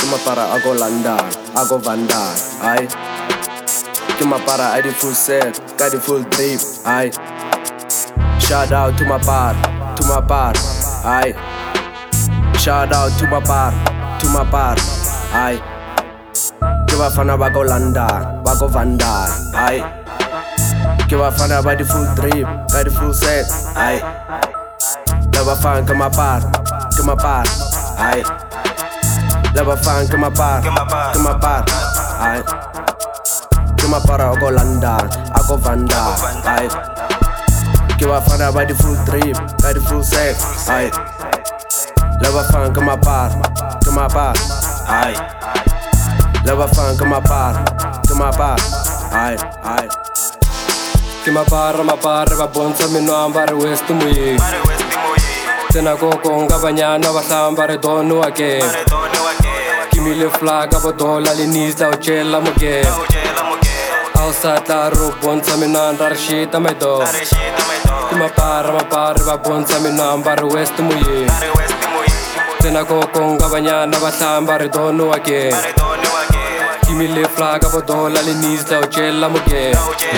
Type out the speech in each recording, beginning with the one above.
mapara a go London, a go Vandal, aye. Ke mapara a di full set, ka di full drip, aye. Shout out to my bar, aye. Shout out to my bar, aye. Ke bafana ba go London, ba go Vandal, aye. Ke bafana ba di full drip, ka di full set, aye. La bafana ke mapara, aye. La bafana ke mapara, aye. Ke mapara a go London, a go Vandal, aye. Ke bafana ba di full drip, ka di full set, aye. La bafana ke mapara, aye. La bafana ke mapara, aye, aye. Ke mapara ba bontsha meno ambare west moye. Tena koko nga banyana ba hlambare dono ake. Ke mile flag ba dola le nisa o chela moke. Ao satla ro bontsha meno andar shita mai do. Ke mapara ba bontsha meno ambare west moye. Tena koko nga banyana ba hlambare dono ake. Ke mile flag ba dola le nisa o chela moke.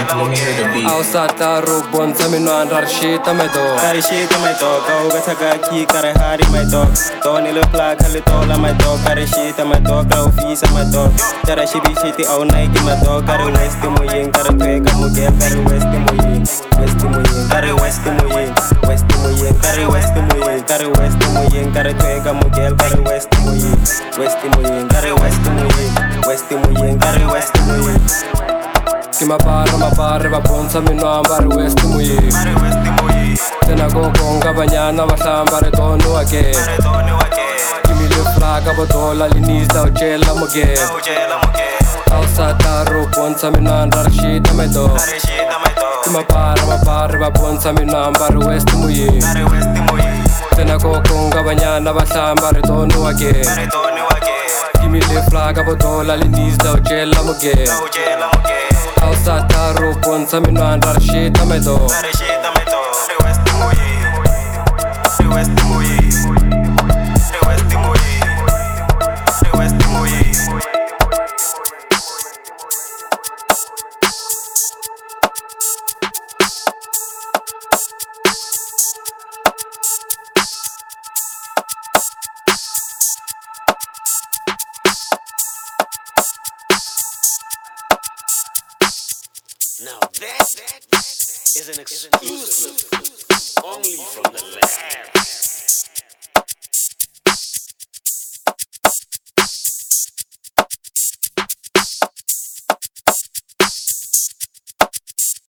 Ao satla ro bontsha meno andar shita mai do. Kare shita mai to, kau gasa kaki kare hari mai to. Toni le flag hali tola mai to, kare shita mai to, kau fisa mai to. Cara shibi shiti au naiki mai to, kare west moyen, kare tueka mugel, kare west moyen, kare west moyen, kare west moyen, kare west moyen, kare tueka mugel, kare west moyen, kare west moyen, kare west moyen. Ke mapara ba bontsha meno ambare west moye. Tena koko nga banyana ba hlambare dono ake. Ke mile flag ba dola le nisa o chela moke. Ao satla ro bontsha meno andar shita mai do. Ke mapara ba bontsha meno ambare west moye. Tena koko nga banyana ba hlambare dono ake. Ke mile flag ba dola le nisa o chela moke. Ao satla ro bontsha meno andar shita mai do. Now that is an exclusive only from the lab.